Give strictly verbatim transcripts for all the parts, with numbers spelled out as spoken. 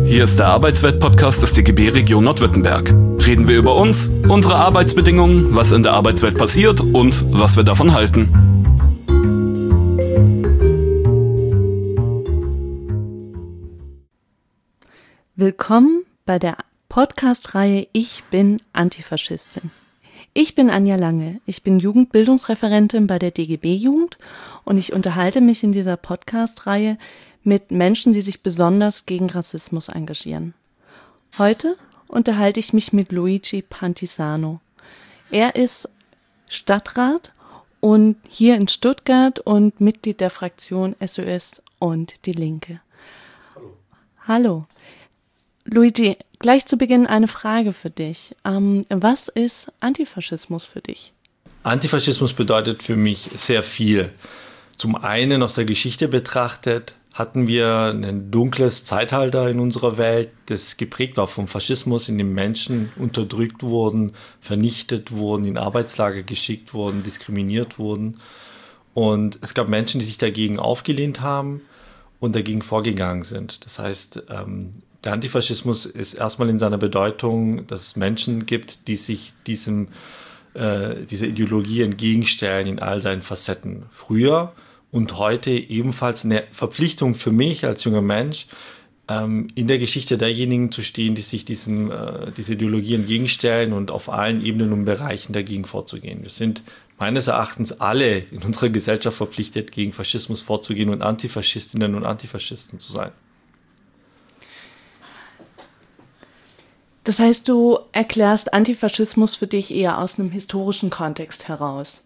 Hier ist der Arbeitswelt-Podcast des D G B Region Nordwürttemberg. Reden wir über uns, unsere Arbeitsbedingungen, was in der Arbeitswelt passiert und was wir davon halten. Willkommen bei der Podcast-Reihe Ich bin Antifaschistin. Ich bin Anja Lange, ich bin Jugendbildungsreferentin bei der D G B-Jugend und ich unterhalte mich in dieser Podcast-Reihe mit Menschen, die sich besonders gegen Rassismus engagieren. Heute unterhalte ich mich mit Luigi Pantisano. Er ist Stadtrat und hier in Stuttgart und Mitglied der Fraktion S O S und Die Linke. Hallo. Hallo. Luigi, gleich zu Beginn eine Frage für dich. Ähm, was ist Antifaschismus für dich? Antifaschismus bedeutet für mich sehr viel. Zum einen aus der Geschichte betrachtet, hatten wir ein dunkles Zeitalter in unserer Welt, das geprägt war vom Faschismus, in dem Menschen unterdrückt wurden, vernichtet wurden, in Arbeitslager geschickt wurden, diskriminiert wurden. Und es gab Menschen, die sich dagegen aufgelehnt haben und dagegen vorgegangen sind. Das heißt, der Antifaschismus ist erstmal in seiner Bedeutung, dass es Menschen gibt, die sich diesem, dieser Ideologie entgegenstellen in all seinen Facetten. Früher und heute ebenfalls eine Verpflichtung für mich als junger Mensch, ähm, in der Geschichte derjenigen zu stehen, die sich diesem, äh, dieser Ideologie entgegenstellen und auf allen Ebenen und Bereichen dagegen vorzugehen. Wir sind meines Erachtens alle in unserer Gesellschaft verpflichtet, gegen Faschismus vorzugehen und Antifaschistinnen und Antifaschisten zu sein. Das heißt, du erklärst Antifaschismus für dich eher aus einem historischen Kontext heraus.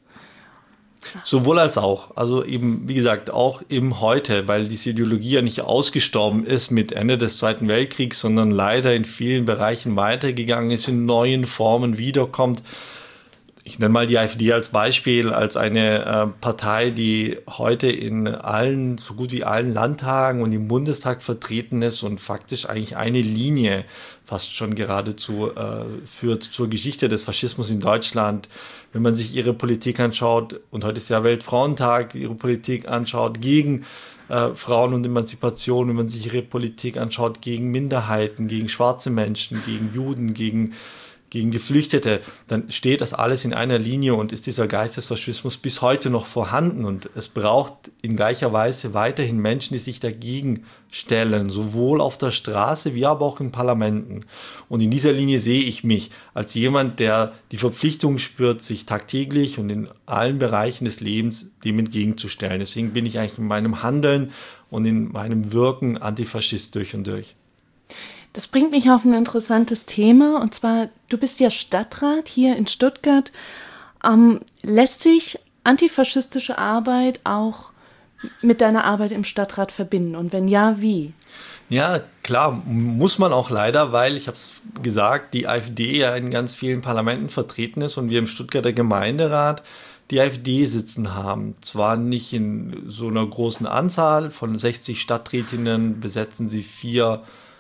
Sowohl als auch. Also eben, wie gesagt, auch im Heute, weil diese Ideologie ja nicht ausgestorben ist mit Ende des Zweiten Weltkriegs, sondern leider in vielen Bereichen weitergegangen ist, in neuen Formen wiederkommt. Ich nenne mal die AfD als Beispiel, als eine äh, Partei, die heute in allen, so gut wie allen Landtagen und im Bundestag vertreten ist und faktisch eigentlich eine Linie fast schon geradezu äh, führt zur Geschichte des Faschismus in Deutschland. Wenn man sich ihre Politik anschaut, und heute ist ja Weltfrauentag, ihre Politik anschaut gegen äh, Frauen und Emanzipation, wenn man sich ihre Politik anschaut gegen Minderheiten, gegen schwarze Menschen, gegen Juden, gegen gegen Geflüchtete, dann steht das alles in einer Linie und ist dieser Geist des Faschismus bis heute noch vorhanden. Und es braucht in gleicher Weise weiterhin Menschen, die sich dagegen stellen, sowohl auf der Straße wie aber auch in Parlamenten. Und in dieser Linie sehe ich mich als jemand, der die Verpflichtung spürt, sich tagtäglich und in allen Bereichen des Lebens dem entgegenzustellen. Deswegen bin ich eigentlich in meinem Handeln und in meinem Wirken Antifaschist durch und durch. Das bringt mich auf ein interessantes Thema, und zwar, du bist ja Stadtrat hier in Stuttgart. Ähm, lässt sich antifaschistische Arbeit auch mit deiner Arbeit im Stadtrat verbinden? Und wenn ja, wie? Ja, klar, muss man auch leider, weil, ich habe es gesagt, die AfD ja in ganz vielen Parlamenten vertreten ist und wir im Stuttgarter Gemeinderat die AfD sitzen haben. Zwar nicht in so einer großen Anzahl, von sechzig Stadträtinnen besetzen sie vier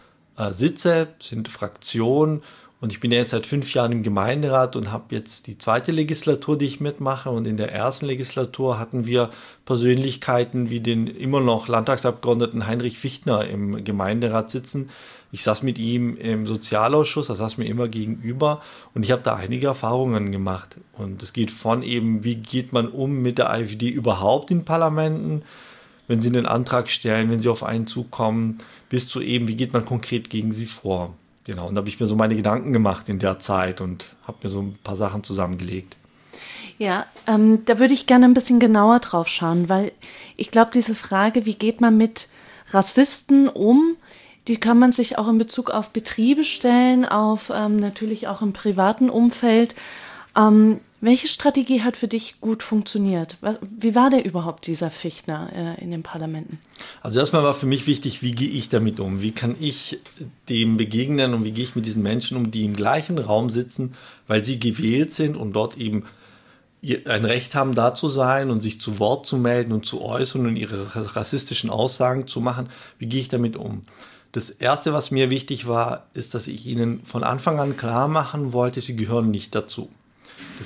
Sitze, sind Fraktionen, und ich bin ja jetzt seit fünf Jahren im Gemeinderat und habe jetzt die zweite Legislatur, die ich mitmache, und in der ersten Legislatur hatten wir Persönlichkeiten wie den immer noch Landtagsabgeordneten Heinrich Fichtner im Gemeinderat sitzen. Ich saß mit ihm im Sozialausschuss, er saß mir immer gegenüber, und ich habe da einige Erfahrungen gemacht. Und es geht von eben, wie geht man um mit der AfD überhaupt in Parlamenten, wenn sie einen Antrag stellen, wenn sie auf einen zukommen, bis zu eben, wie geht man konkret gegen sie vor. Genau, und da habe ich mir so meine Gedanken gemacht in der Zeit und habe mir so ein paar Sachen zusammengelegt. Ja, ähm, da würde ich gerne ein bisschen genauer drauf schauen, weil ich glaube, diese Frage, wie geht man mit Rassisten um, die kann man sich auch in Bezug auf Betriebe stellen, auf ähm, natürlich auch im privaten Umfeld. Ähm, welche Strategie hat für dich gut funktioniert? Was, wie war der überhaupt, dieser Fichtner, äh, in den Parlamenten? Also erstmal war für mich wichtig, wie gehe ich damit um? Wie kann ich dem begegnen und wie gehe ich mit diesen Menschen um, die im gleichen Raum sitzen, weil sie gewählt sind und dort eben ein Recht haben, da zu sein und sich zu Wort zu melden und zu äußern und ihre rassistischen Aussagen zu machen. Wie gehe ich damit um? Das Erste, was mir wichtig war, ist, dass ich ihnen von Anfang an klar machen wollte, sie gehören nicht dazu. Das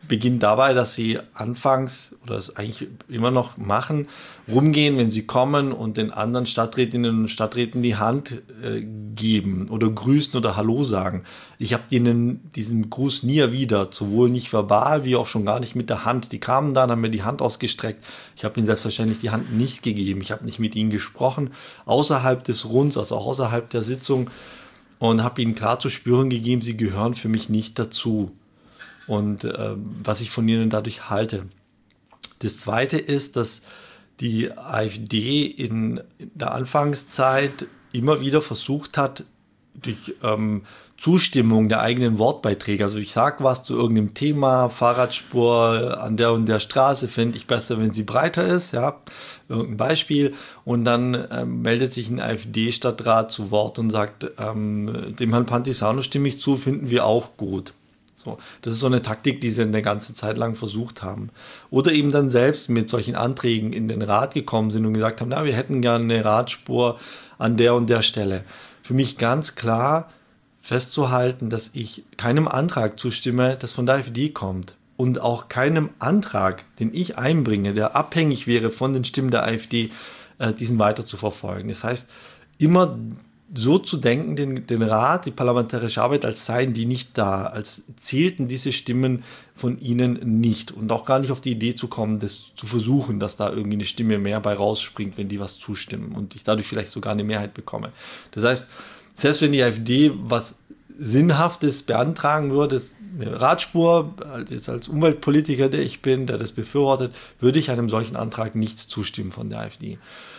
beginnt dabei, dass sie anfangs, oder das eigentlich immer noch machen, rumgehen, wenn sie kommen und den anderen Stadträtinnen und Stadträten die Hand äh, geben oder grüßen oder Hallo sagen. Ich habe denen diesen Gruß nie erwidert, sowohl nicht verbal wie auch schon gar nicht mit der Hand. Die kamen dann, haben mir die Hand ausgestreckt. Ich habe ihnen selbstverständlich die Hand nicht gegeben. Ich habe nicht mit ihnen gesprochen, außerhalb des Runds, also außerhalb der Sitzung, und habe ihnen klar zu spüren gegeben, sie gehören für mich nicht dazu. Und äh, was ich von ihnen dadurch halte. Das Zweite ist, dass die AfD in der Anfangszeit immer wieder versucht hat, durch ähm, Zustimmung der eigenen Wortbeiträge, also ich sage was zu irgendeinem Thema, Fahrradspur an der und der Straße finde ich besser, wenn sie breiter ist, ja, irgendein Beispiel, und dann ähm, meldet sich ein AfD-Stadtrat zu Wort und sagt, ähm, dem Herrn Pantisano stimme ich zu, finden wir auch gut. So, das ist so eine Taktik, die sie eine ganze Zeit lang versucht haben. Oder eben dann selbst mit solchen Anträgen in den Rat gekommen sind und gesagt haben, na, wir hätten gerne eine Radspur an der und der Stelle. Für mich ganz klar festzuhalten, dass ich keinem Antrag zustimme, das von der AfD kommt. Und auch keinem Antrag, den ich einbringe, der abhängig wäre von den Stimmen der AfD, äh, diesen weiter zu verfolgen. Das heißt, immer so zu denken, den, den Rat, die parlamentarische Arbeit, als seien die nicht da, als zählten diese Stimmen von ihnen nicht, und auch gar nicht auf die Idee zu kommen, das zu versuchen, dass da irgendwie eine Stimme mehr bei rausspringt, wenn die was zustimmen und ich dadurch vielleicht sogar eine Mehrheit bekomme. Das heißt, selbst wenn die AfD was Sinnhaftes beantragen würde, eine Radspur, jetzt als Umweltpolitiker, der ich bin, der das befürwortet, würde ich einem solchen Antrag nicht zustimmen von der AfD.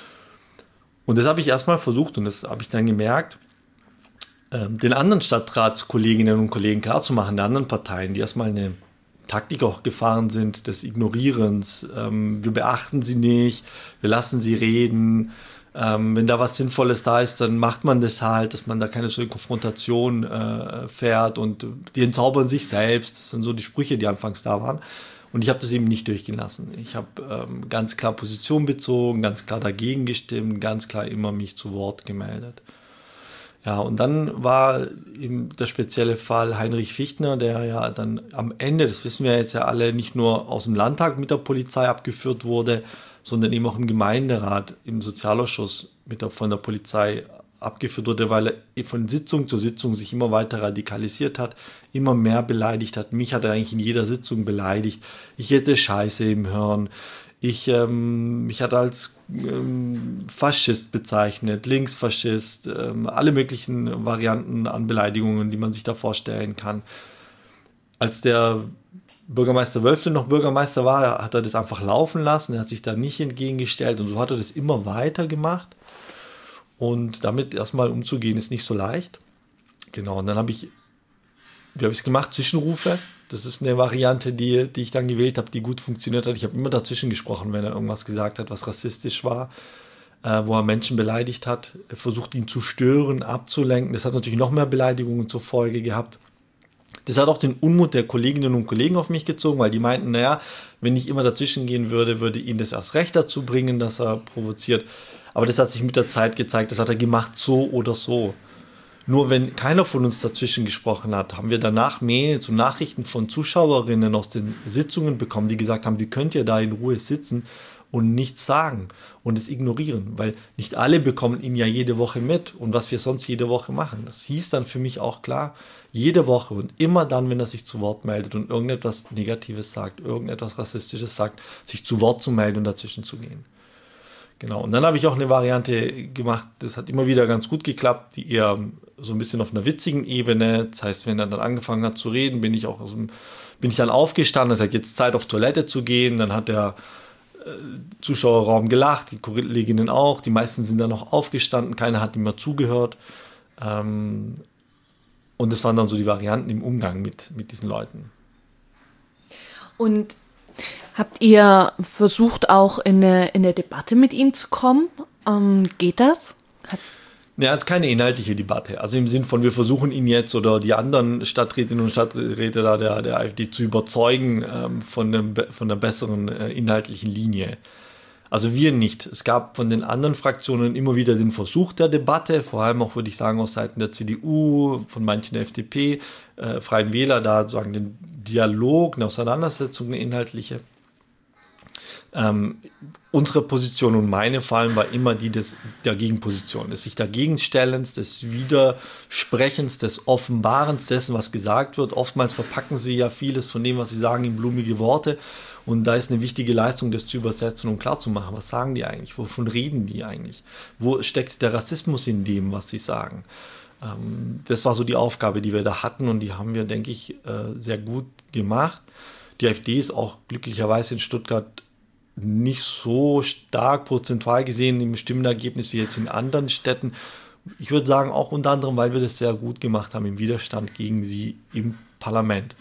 Und das habe ich erstmal versucht, und das habe ich dann gemerkt, den anderen Stadtratskolleginnen und Kollegen klarzumachen, der anderen Parteien, die erstmal eine Taktik auch gefahren sind, des Ignorierens. Wir beachten sie nicht, wir lassen sie reden. Wenn da was Sinnvolles da ist, dann macht man das halt, dass man da keine so eine Konfrontation fährt, und die entzaubern sich selbst. Das sind so die Sprüche, die anfangs da waren. Und ich habe das eben nicht durchgehen lassen. Ich habe ähm, ganz klar Position bezogen, ganz klar dagegen gestimmt, ganz klar immer mich zu Wort gemeldet. Ja, und dann war eben der spezielle Fall Heinrich Fichtner, der ja dann am Ende, das wissen wir jetzt ja alle, nicht nur aus dem Landtag mit der Polizei abgeführt wurde, sondern eben auch im Gemeinderat, im Sozialausschuss mit der, von der Polizei abgeführt wurde, weil er von Sitzung zu Sitzung sich immer weiter radikalisiert hat, immer mehr beleidigt hat. Mich hat er eigentlich in jeder Sitzung beleidigt. Ich hätte Scheiße im Hirn. Ich, ähm, mich hat er als ähm, Faschist bezeichnet, Linksfaschist, ähm, alle möglichen Varianten an Beleidigungen, die man sich da vorstellen kann. Als der Bürgermeister Wölfle noch Bürgermeister war, hat er das einfach laufen lassen. Er hat sich da nicht entgegengestellt, und so hat er das immer weiter gemacht. Und damit erstmal umzugehen, ist nicht so leicht. Genau, und dann habe ich, wie habe ich es gemacht? Zwischenrufe. Das ist eine Variante, die, die ich dann gewählt habe, die gut funktioniert hat. Ich habe immer dazwischen gesprochen, wenn er irgendwas gesagt hat, was rassistisch war, äh, wo er Menschen beleidigt hat, er versucht, ihn zu stören, abzulenken. Das hat natürlich noch mehr Beleidigungen zur Folge gehabt. Das hat auch den Unmut der Kolleginnen und Kollegen auf mich gezogen, weil die meinten, naja, wenn ich immer dazwischen gehen würde, würde ihn das erst recht dazu bringen, dass er provoziert. Aber das hat sich mit der Zeit gezeigt, das hat er gemacht, so oder so. Nur wenn keiner von uns dazwischen gesprochen hat, haben wir danach Mails und Nachrichten von Zuschauerinnen aus den Sitzungen bekommen, die gesagt haben, wie könnt ihr da in Ruhe sitzen und nichts sagen und es ignorieren, weil nicht alle bekommen ihn ja jede Woche mit und was wir sonst jede Woche machen. Das hieß dann für mich auch klar, jede Woche und immer dann, wenn er sich zu Wort meldet und irgendetwas Negatives sagt, irgendetwas Rassistisches sagt, sich zu Wort zu melden und dazwischen zu gehen. Genau, und dann habe ich auch eine Variante gemacht, das hat immer wieder ganz gut geklappt, die eher so ein bisschen auf einer witzigen Ebene, das heißt, wenn er dann angefangen hat zu reden, bin ich auch aus dem, bin ich dann aufgestanden, er sagt, jetzt Zeit auf Toilette zu gehen, dann hat der äh, Zuschauerraum gelacht, die Kolleginnen auch, die meisten sind dann noch aufgestanden, keiner hat ihm mehr zugehört, ähm, und das waren dann so die Varianten im Umgang mit, mit diesen Leuten. Und habt ihr versucht, auch in eine, in eine Debatte mit ihm zu kommen? Ähm, geht das? Hat Ja, es ist keine inhaltliche Debatte. Also im Sinn von, wir versuchen ihn jetzt oder die anderen Stadträtinnen und Stadträte da der, der AfD zu überzeugen ähm, von, einem, von einer besseren äh, inhaltlichen Linie. Also wir nicht. Es gab von den anderen Fraktionen immer wieder den Versuch der Debatte, vor allem auch, würde ich sagen, aus Seiten der C D U, von manchen der F D P, äh, Freien Wähler, da sozusagen den Dialog, eine Auseinandersetzung, eine inhaltliche. Ähm, unsere Position und meine vor allem war immer die des, der Gegenposition, des sich dagegenstellens, des Widersprechens, des Offenbarens dessen, was gesagt wird. Oftmals verpacken sie ja vieles von dem, was sie sagen, in blumige Worte. Und da ist eine wichtige Leistung, das zu übersetzen und klarzumachen. Was sagen die eigentlich? Wovon reden die eigentlich? Wo steckt der Rassismus in dem, was sie sagen? Ähm, das war so die Aufgabe, die wir da hatten und die haben wir, denke ich, äh, sehr gut gemacht. Die AfD ist auch glücklicherweise in Stuttgart nicht so stark prozentual gesehen im Stimmenergebnis wie jetzt in anderen Städten. Ich würde sagen, auch unter anderem, weil wir das sehr gut gemacht haben im Widerstand gegen sie im Parlament.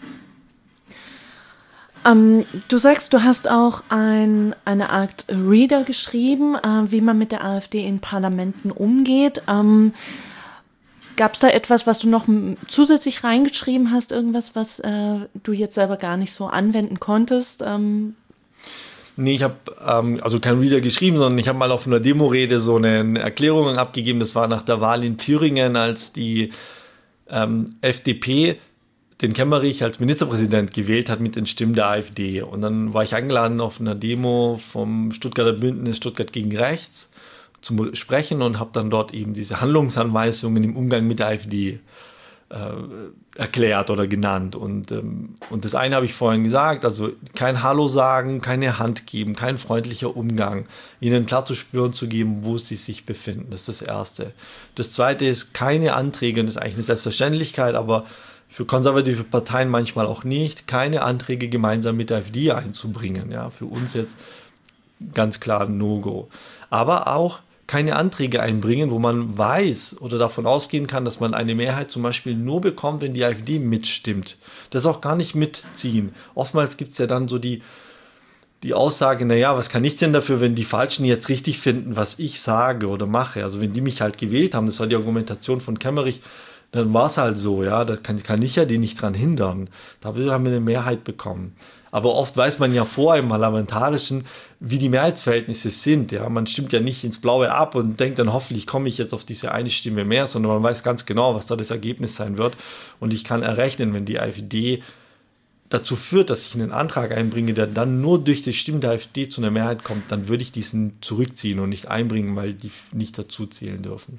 Ähm, du sagst, du hast auch ein, eine Art Reader geschrieben, äh, wie man mit der AfD in Parlamenten umgeht. Ähm, Gab es da etwas, was du noch m- zusätzlich reingeschrieben hast, irgendwas, was äh, du jetzt selber gar nicht so anwenden konntest? Ähm, Nee, ich habe ähm, also kein Reader geschrieben, sondern ich habe mal auf einer Demo-Rede so eine Erklärung abgegeben. Das war nach der Wahl in Thüringen, als die ähm, F D P den Kemmerich als Ministerpräsident gewählt hat mit den Stimmen der AfD. Und dann war ich eingeladen auf einer Demo vom Stuttgarter Bündnis Stuttgart gegen Rechts zum Sprechen und habe dann dort eben diese Handlungsanweisungen im Umgang mit der AfD äh, erklärt oder genannt. Und, ähm, und das eine habe ich vorhin gesagt, also kein Hallo sagen, keine Hand geben, kein freundlicher Umgang, ihnen klar zu spüren zu geben, wo sie sich befinden. Das ist das Erste. Das Zweite ist keine Anträge, und das ist eigentlich eine Selbstverständlichkeit, aber für konservative Parteien manchmal auch nicht, keine Anträge gemeinsam mit der AfD einzubringen. Ja, für uns jetzt ganz klar ein No-Go. Aber auch keine Anträge einbringen, wo man weiß oder davon ausgehen kann, dass man eine Mehrheit zum Beispiel nur bekommt, wenn die AfD mitstimmt. Das auch gar nicht mitziehen. Oftmals gibt es ja dann so die, die Aussage, naja, was kann ich denn dafür, wenn die Falschen jetzt richtig finden, was ich sage oder mache? Also wenn die mich halt gewählt haben, das war die Argumentation von Kemmerich, dann war es halt so, ja, da kann, kann ich ja die nicht dran hindern. Da haben wir eine Mehrheit bekommen. Aber oft weiß man ja vor im Parlamentarischen, wie die Mehrheitsverhältnisse sind. Ja, man stimmt ja nicht ins Blaue ab und denkt dann, hoffentlich komme ich jetzt auf diese eine Stimme mehr, sondern man weiß ganz genau, was da das Ergebnis sein wird. Und ich kann errechnen, wenn die AfD dazu führt, dass ich einen Antrag einbringe, der dann nur durch die Stimmen der AfD zu einer Mehrheit kommt, dann würde ich diesen zurückziehen und nicht einbringen, weil die nicht dazu zählen dürfen.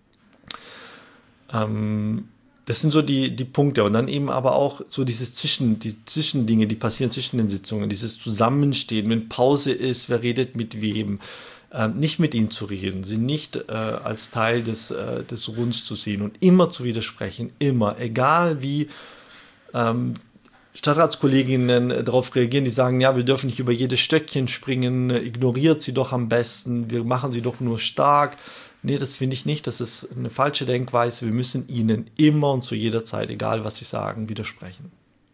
Ähm, das sind so die, die Punkte. Und dann eben aber auch so dieses Zwischen, die Zwischendinge, die passieren zwischen den Sitzungen, dieses Zusammenstehen, wenn Pause ist, wer redet mit wem, ähm, nicht mit ihnen zu reden, sie nicht äh, als Teil des, äh, des Runds zu sehen und immer zu widersprechen, immer, egal wie ähm, Stadtratskolleginnen darauf reagieren, die sagen, ja, wir dürfen nicht über jedes Stöckchen springen, ignoriert sie doch am besten, wir machen sie doch nur stark. Nee, das finde ich nicht. Das ist eine falsche Denkweise. Wir müssen ihnen immer und zu jeder Zeit, egal was sie sagen, widersprechen.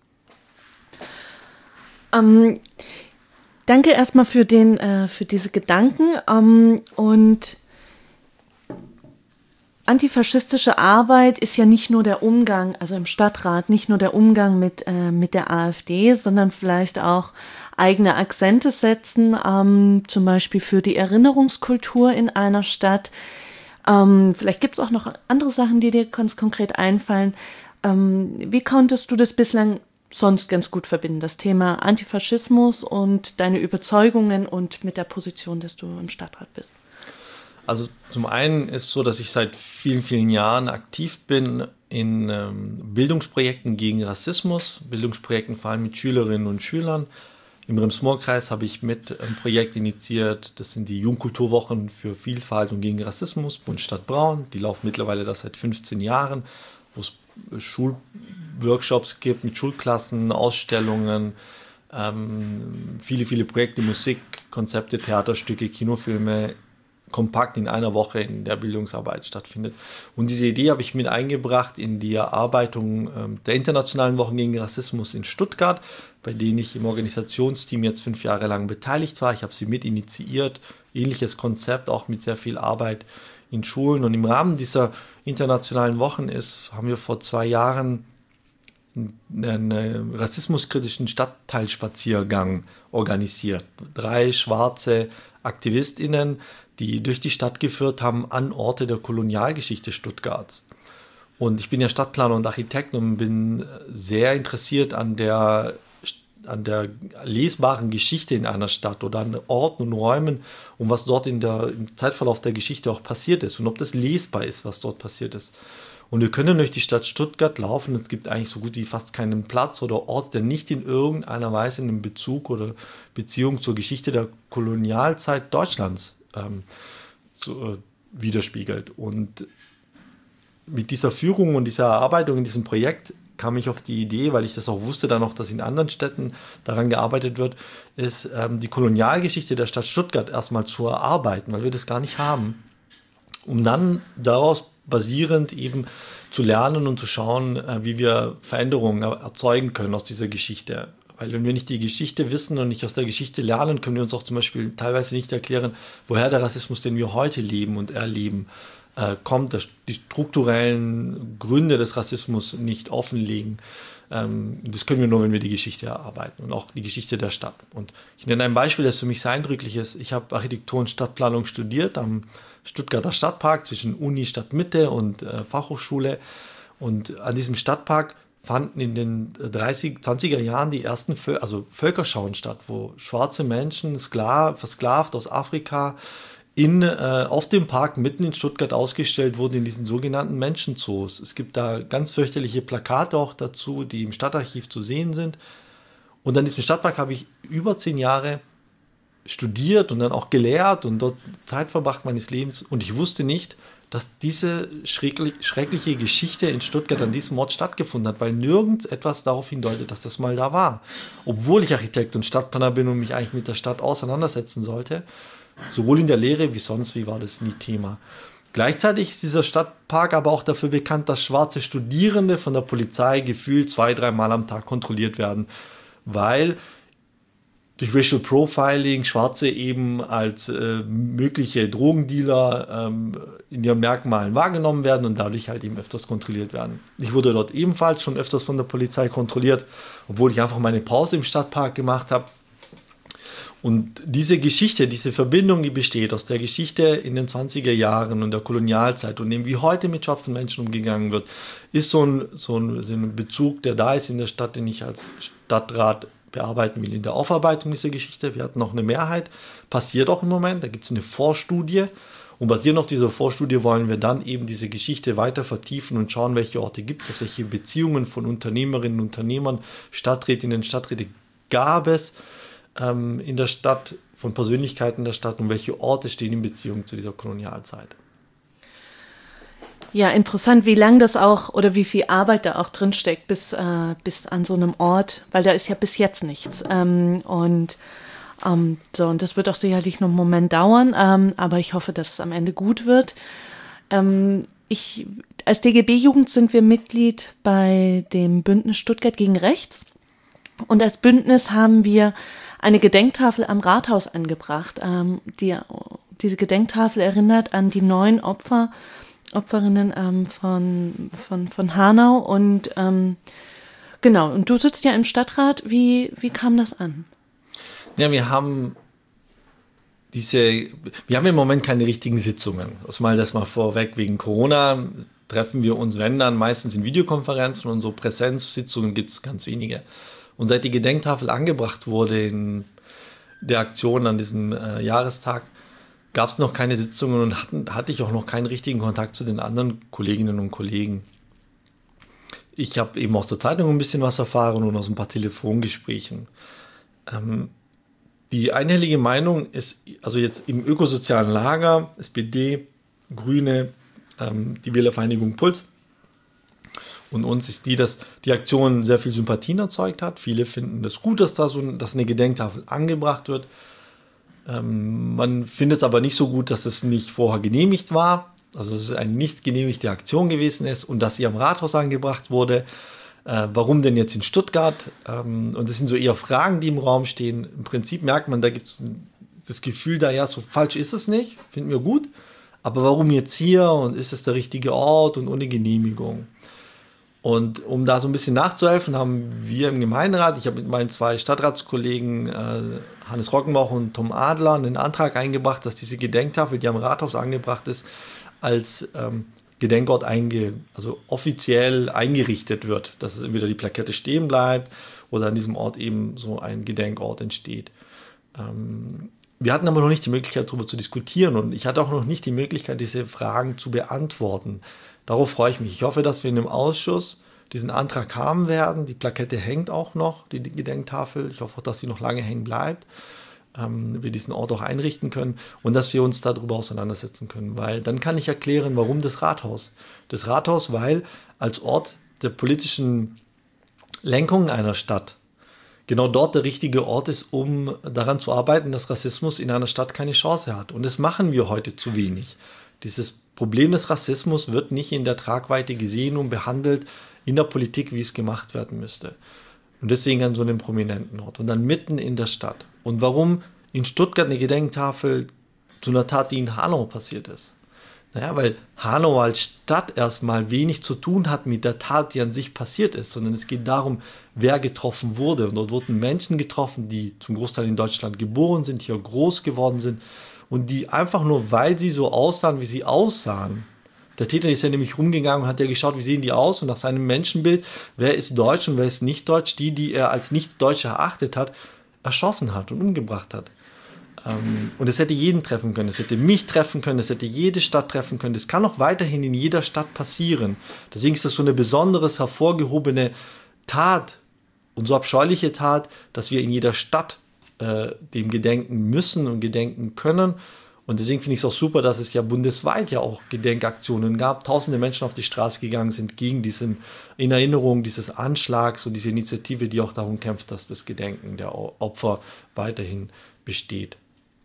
Ähm, danke erstmal für, den, äh, für diese Gedanken. Ähm, und antifaschistische Arbeit ist ja nicht nur der Umgang, also im Stadtrat, nicht nur der Umgang mit, äh, mit der AfD, sondern vielleicht auch eigene Akzente setzen, ähm, zum Beispiel für die Erinnerungskultur in einer Stadt. Ähm, vielleicht gibt es auch noch andere Sachen, die dir ganz konkret einfallen. Ähm, wie konntest du das bislang sonst ganz gut verbinden, das Thema Antifaschismus und deine Überzeugungen und mit der Position, dass du im Stadtrat bist? Also zum einen ist es so, dass ich seit vielen, vielen Jahren aktiv bin in ähm, Bildungsprojekten gegen Rassismus, Bildungsprojekten vor allem mit Schülerinnen und Schülern. Im Rems-Murr-Kreis habe ich mit ein Projekt initiiert, das sind die Jugendkulturwochen für Vielfalt und gegen Rassismus, Bund Stadt Braun. Die laufen mittlerweile da seit fünfzehn Jahren, wo es Schulworkshops gibt mit Schulklassen, Ausstellungen, ähm, viele, viele Projekte, Musik, Konzepte, Theaterstücke, Kinofilme, kompakt in einer Woche in der Bildungsarbeit stattfindet. Und diese Idee habe ich mit eingebracht in die Erarbeitung ähm, der Internationalen Wochen gegen Rassismus in Stuttgart, bei denen ich im Organisationsteam jetzt fünf Jahre lang beteiligt war. Ich habe sie mit initiiert, ähnliches Konzept, auch mit sehr viel Arbeit in Schulen. Und im Rahmen dieser internationalen Wochen ist, haben wir vor zwei Jahren einen rassismuskritischen Stadtteilspaziergang organisiert. Drei schwarze AktivistInnen, die durch die Stadt geführt haben an Orte der Kolonialgeschichte Stuttgarts. Und ich bin ja Stadtplaner und Architekt und bin sehr interessiert an der, an der lesbaren Geschichte in einer Stadt oder an Orten und Räumen und was dort in der, im Zeitverlauf der Geschichte auch passiert ist und ob das lesbar ist, was dort passiert ist. Und wir können durch die Stadt Stuttgart laufen. Es gibt eigentlich so gut wie fast keinen Platz oder Ort, der nicht in irgendeiner Weise einen Bezug oder Beziehung zur Geschichte der Kolonialzeit Deutschlands ähm, so, äh, widerspiegelt. Und mit dieser Führung und dieser Erarbeitung in diesem Projekt kam ich auf die Idee, weil ich das auch wusste, dann noch, dass in anderen Städten daran gearbeitet wird, ist ähm, die Kolonialgeschichte der Stadt Stuttgart erstmal zu erarbeiten, weil wir das gar nicht haben, um dann daraus basierend eben zu lernen und zu schauen, wie wir Veränderungen erzeugen können aus dieser Geschichte. Weil wenn wir nicht die Geschichte wissen und nicht aus der Geschichte lernen, können wir uns auch zum Beispiel teilweise nicht erklären, woher der Rassismus, den wir heute leben und erleben, äh, kommt, dass die strukturellen Gründe des Rassismus nicht offenlegen. Ähm, das können wir nur, wenn wir die Geschichte erarbeiten und auch die Geschichte der Stadt. Und ich nenne ein Beispiel, das für mich sehr eindrücklich ist. Ich habe Architektur und Stadtplanung studiert am Stuttgarter Stadtpark zwischen Uni, Stadtmitte und äh, Fachhochschule. Und an diesem Stadtpark fanden in den dreißiger, zwanziger Jahren die ersten Völ- also Völkerschauen statt, wo schwarze Menschen, Sklav, versklavt aus Afrika, in, äh, auf dem Park mitten in Stuttgart ausgestellt wurden in diesen sogenannten Menschenzoos. Es gibt da ganz fürchterliche Plakate auch dazu, die im Stadtarchiv zu sehen sind. Und an diesem Stadtpark habe ich über zehn Jahre studiert und dann auch gelehrt und dort Zeit verbracht meines Lebens. Und ich wusste nicht, dass diese schrecklich, schreckliche Geschichte in Stuttgart an diesem Ort stattgefunden hat, weil nirgends etwas darauf hindeutet, dass das mal da war. Obwohl ich Architekt und Stadtplaner bin und mich eigentlich mit der Stadt auseinandersetzen sollte, sowohl in der Lehre wie sonst, wie war das nie Thema. Gleichzeitig ist dieser Stadtpark aber auch dafür bekannt, dass schwarze Studierende von der Polizei gefühlt zwei, dreimal am Tag kontrolliert werden, weil durch Racial Profiling Schwarze eben als äh, mögliche Drogendealer ähm, in ihren Merkmalen wahrgenommen werden und dadurch halt eben öfters kontrolliert werden. Ich wurde dort ebenfalls schon öfters von der Polizei kontrolliert, obwohl ich einfach meine Pause im Stadtpark gemacht habe. Und diese Geschichte, diese Verbindung, die besteht aus der Geschichte in den zwanziger Jahren und der Kolonialzeit und dem, wie heute mit schwarzen Menschen umgegangen wird, ist so ein, so ein, so ein Bezug, der da ist in der Stadt, den ich als Stadtrat bearbeiten will in der Aufarbeitung dieser Geschichte. Wir hatten noch eine Mehrheit, passiert auch im Moment, da gibt es eine Vorstudie und basierend auf dieser Vorstudie wollen wir dann eben diese Geschichte weiter vertiefen und schauen, welche Orte gibt es, welche Beziehungen von Unternehmerinnen und Unternehmern, Stadträtinnen, Stadträte gab es ähm, in der Stadt, von Persönlichkeiten der Stadt und welche Orte stehen in Beziehung zu dieser Kolonialzeit. Ja, interessant, wie lang das auch oder wie viel Arbeit da auch drinsteckt bis, äh, bis an so einem Ort, weil da ist ja bis jetzt nichts. Ähm, und ähm, so, und das wird auch sicherlich noch einen Moment dauern, ähm, aber ich hoffe, dass es am Ende gut wird. Ähm, ich, als D G B-Jugend sind wir Mitglied bei dem Bündnis Stuttgart gegen Rechts. Und als Bündnis haben wir eine Gedenktafel am Rathaus angebracht. Ähm, die, diese Gedenktafel erinnert an die neun Opfer Opferinnen ähm, von, von, von Hanau und ähm, genau, und du sitzt ja im Stadtrat, wie, wie kam das an? Ja, wir haben diese, wir haben im Moment keine richtigen Sitzungen. Also mal das mal vorweg, wegen Corona treffen wir uns, wenn dann, meistens in Videokonferenzen und so Präsenzsitzungen gibt es ganz wenige. Und seit die Gedenktafel angebracht wurde in der Aktion an diesem äh, Jahrestag, gab es noch keine Sitzungen und hatten, hatte ich auch noch keinen richtigen Kontakt zu den anderen Kolleginnen und Kollegen. Ich habe eben aus der Zeitung ein bisschen was erfahren und aus ein paar Telefongesprächen. Ähm, die einhellige Meinung ist, also jetzt im ökosozialen Lager, S P D, Grüne, ähm, die Wählervereinigung Puls und uns ist die, dass die Aktion sehr viel Sympathien erzeugt hat. Viele finden das gut, dass da so dass eine Gedenktafel angebracht wird. Ähm, man findet es aber nicht so gut, dass es nicht vorher genehmigt war, also dass es eine nicht genehmigte Aktion gewesen ist und dass sie am Rathaus angebracht wurde. Äh, warum denn jetzt in Stuttgart? Ähm, und das sind so eher Fragen, die im Raum stehen. Im Prinzip merkt man, da gibt es das Gefühl, da ja, so falsch ist es nicht, finden wir gut, aber warum jetzt hier und ist es der richtige Ort und ohne Genehmigung? Und um da so ein bisschen nachzuhelfen, haben wir im Gemeinderat, ich habe mit meinen zwei Stadtratskollegen äh, Hannes Rockenbauch und Tom Adler einen Antrag eingebracht, dass diese Gedenktafel, die am Rathaus angebracht ist, als ähm, Gedenkort einge, also offiziell eingerichtet wird, dass es entweder die Plakette stehen bleibt oder an diesem Ort eben so ein Gedenkort entsteht. Ähm, wir hatten aber noch nicht die Möglichkeit, darüber zu diskutieren und ich hatte auch noch nicht die Möglichkeit, diese Fragen zu beantworten. Darauf freue ich mich. Ich hoffe, dass wir in dem Ausschuss diesen Antrag haben werden. Die Plakette hängt auch noch, die Gedenktafel. Ich hoffe auch, dass sie noch lange hängen bleibt. Ähm, wir diesen Ort auch einrichten können und dass wir uns darüber auseinandersetzen können. Weil dann kann ich erklären, warum das Rathaus. Das Rathaus, weil als Ort der politischen Lenkung einer Stadt genau dort der richtige Ort ist, um daran zu arbeiten, dass Rassismus in einer Stadt keine Chance hat. Und das machen wir heute zu wenig. Dieses Problem des Rassismus wird nicht in der Tragweite gesehen und behandelt in der Politik, wie es gemacht werden müsste. Und deswegen an so einem prominenten Ort. Und dann mitten in der Stadt. Und warum in Stuttgart eine Gedenktafel zu einer Tat, die in Hanau passiert ist? Naja, weil Hanau als Stadt erstmal wenig zu tun hat mit der Tat, die an sich passiert ist, sondern es geht darum, wer getroffen wurde. Und dort wurden Menschen getroffen, die zum Großteil in Deutschland geboren sind, hier groß geworden sind und die einfach nur, weil sie so aussahen, wie sie aussahen. Der Täter ist ja nämlich rumgegangen und hat ja geschaut, wie sehen die aus und nach seinem Menschenbild, wer ist deutsch und wer ist nicht deutsch, die, die er als nicht deutsch erachtet hat, erschossen hat und umgebracht hat. Und es hätte jeden treffen können, es hätte mich treffen können, es hätte jede Stadt treffen können. Das kann auch weiterhin in jeder Stadt passieren. Deswegen ist das so eine besonderes, hervorgehobene Tat und so abscheuliche Tat, dass wir in jeder Stadt äh, dem gedenken müssen und gedenken können. Und deswegen finde ich es auch super, dass es ja bundesweit ja auch Gedenkaktionen gab. Tausende Menschen auf die Straße gegangen sind gegen diesen, in Erinnerung dieses Anschlags und diese Initiative, die auch darum kämpft, dass das Gedenken der Opfer weiterhin besteht.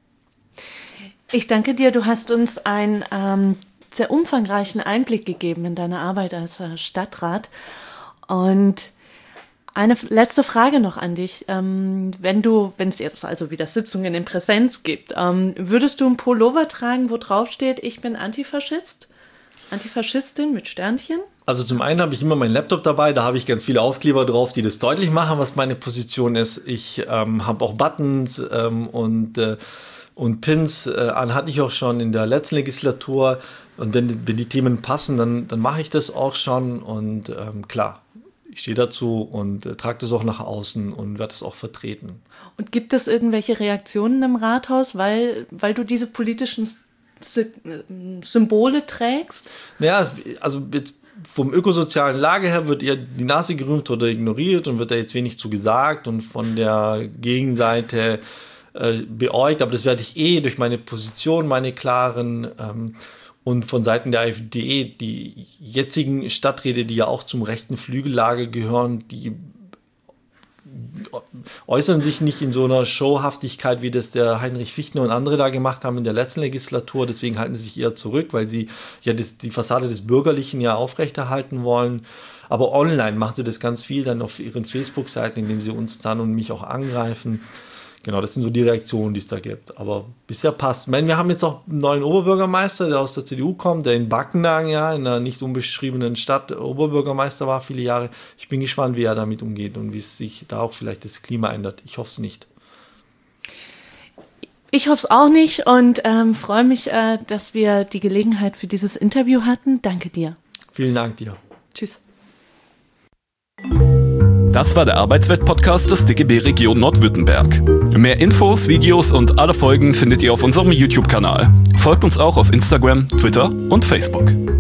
Ich danke dir, du hast uns einen ähm, sehr umfangreichen Einblick gegeben in deine Arbeit als äh, Stadtrat. Und eine letzte Frage noch an dich. Ähm, wenn du, wenn es jetzt also wieder Sitzungen in Präsenz gibt, ähm, würdest du ein Pullover tragen, wo drauf steht, ich bin Antifaschist? Antifaschistin mit Sternchen? Also zum einen habe ich immer meinen Laptop dabei, da habe ich ganz viele Aufkleber drauf, die das deutlich machen, was meine Position ist. Ich ähm, habe auch Buttons ähm, und äh, Und Pins äh, an hatte ich auch schon in der letzten Legislatur. Und wenn, wenn die Themen passen, dann, dann mache ich das auch schon. Und ähm, klar, ich stehe dazu und äh, trage das auch nach außen und werde es auch vertreten. Und gibt es irgendwelche Reaktionen im Rathaus, weil, weil du diese politischen Sy- Symbole trägst? Naja, also jetzt vom ökosozialen Lager her wird eher die Nase gerümpft oder ignoriert und wird da jetzt wenig zu gesagt. Und von der Gegenseite beäugt, aber das werde ich eh durch meine Position, meine klaren ähm, und von Seiten der AfD, die jetzigen Stadträte, die ja auch zum rechten Flügellager gehören, die äußern sich nicht in so einer Showhaftigkeit, wie das der Heinrich Fichtner und andere da gemacht haben in der letzten Legislatur, deswegen halten sie sich eher zurück, weil sie ja das, die Fassade des Bürgerlichen ja aufrechterhalten wollen. Aber online machen sie das ganz viel dann auf ihren Facebook-Seiten, indem sie uns dann und mich auch angreifen. Genau, das sind so die Reaktionen, die es da gibt. Aber bisher passt. Ich meine, wir haben jetzt auch einen neuen Oberbürgermeister, der aus der C D U kommt, der in Backnang, ja, in einer nicht unbeschriebenen Stadt Oberbürgermeister war viele Jahre. Ich bin gespannt, wie er damit umgeht und wie es sich da auch vielleicht das Klima ändert. Ich hoffe es nicht. Ich hoffe es auch nicht und ähm, freue mich, äh, dass wir die Gelegenheit für dieses Interview hatten. Danke dir. Vielen Dank dir. Tschüss. Das war der Arbeitswelt-Podcast des D G B Region Nordwürttemberg. Mehr Infos, Videos und alle Folgen findet ihr auf unserem YouTube-Kanal. Folgt uns auch auf Instagram, Twitter und Facebook.